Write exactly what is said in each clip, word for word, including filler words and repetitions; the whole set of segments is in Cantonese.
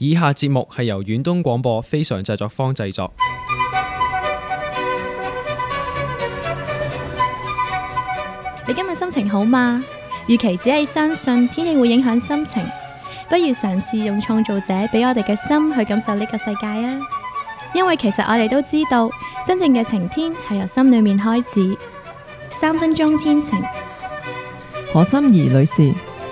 以下節目係由遠東廣播非常製作坊製作。 你今日心情好嗎？與其只係相信天氣會影響心情，不如嘗試用創造者俾我哋嘅心去感受呢個世界啊！因為其實我哋都知道，真正嘅晴天係由心裏面開始。三分鐘天晴， 何心怡女士。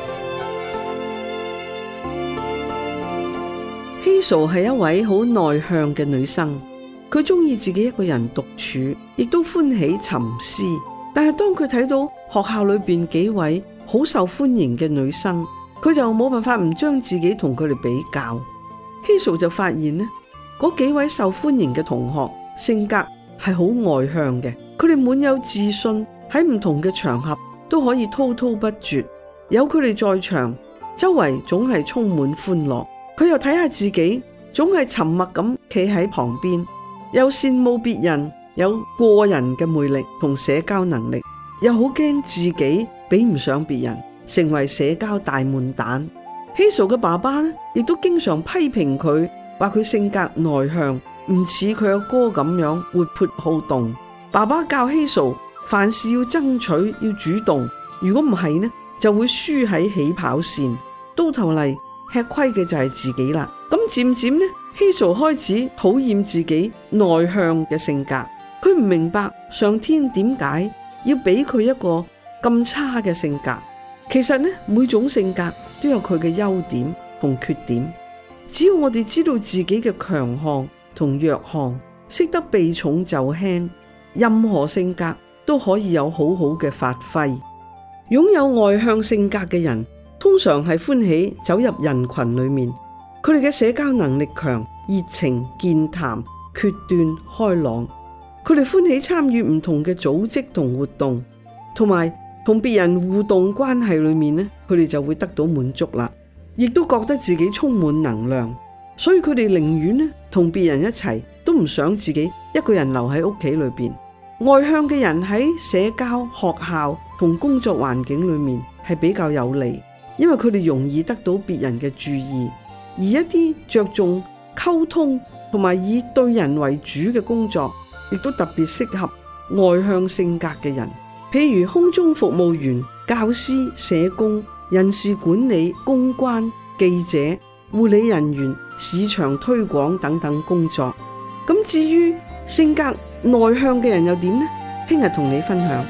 Hazel 係一位好內向嘅女生，佢中意自己一個人獨處，亦都歡喜沉思。但係當佢睇到學校裏邊幾位好受歡迎嘅女生，佢就冇辦法唔將自己同佢哋比較。Hazel 就發現呢，嗰幾位受歡迎嘅同學性格係好外向嘅，佢哋滿有自信，喺唔同嘅場合都可以滔滔不絕。有佢哋在場，周圍總係充滿歡樂。佢又睇下自己，總係沉默咁企喺旁邊，又羨慕別人有過人嘅魅力同社交能力，又好驚自己比唔上別人，成為社交大悶蛋。Hazel 嘅爸爸呢，亦都經常批評佢，話佢性格內向，唔似佢阿哥咁樣活潑好動。爸爸教Hazel凡事要爭取，要主動，如果唔係呢，就會輸喺起跑線，到頭嚟吃虧嘅就係自己啦。咁漸漸呢，Hazel開始討厭自己內向嘅性格。佢唔明白上天點解要俾佢一個咁差嘅性格。其實呢，每種性格都有佢嘅優點同缺點。只要我哋知道自己嘅強項同弱項，識得避重就輕，任何性格都可以有好好嘅發揮。擁有外向性格嘅人，通常係歡喜走入人群裏面。佢哋嘅社交能力強，熱情健談，決斷開朗。佢哋歡喜參與唔同嘅組織同活動，同埋同別人互動關係裏面呢，佢哋就會得到滿足啦，亦都覺得自己充滿能量，所以佢哋寧願呢同別人一齊，都唔想自己一個人留喺屋企裏邊。外向嘅人喺社交、學校同工作環境裏面係比較有利，因為佢哋容易得到別人嘅注意。而一啲着重溝通同埋以對人為主嘅工作，亦都特別適合外向性格嘅人，譬如空中服務員、教師、社工、人事管理、公關、記者、護理人員、市場推廣等等工作。咁至於性格內向嘅人又點呢？聽日同你分享。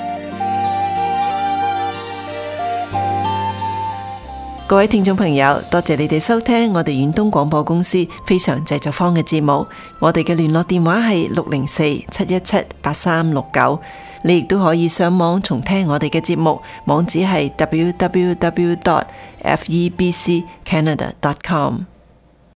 各位聽眾朋友，多謝你哋收聽我哋遠東廣播公司非常製作坊嘅節目。我哋嘅聯絡電話係六零四七一七八三六九。你亦都可以上網重聽我哋嘅節目，網址係 double-u double-u double-u dot f e b c canada dot com。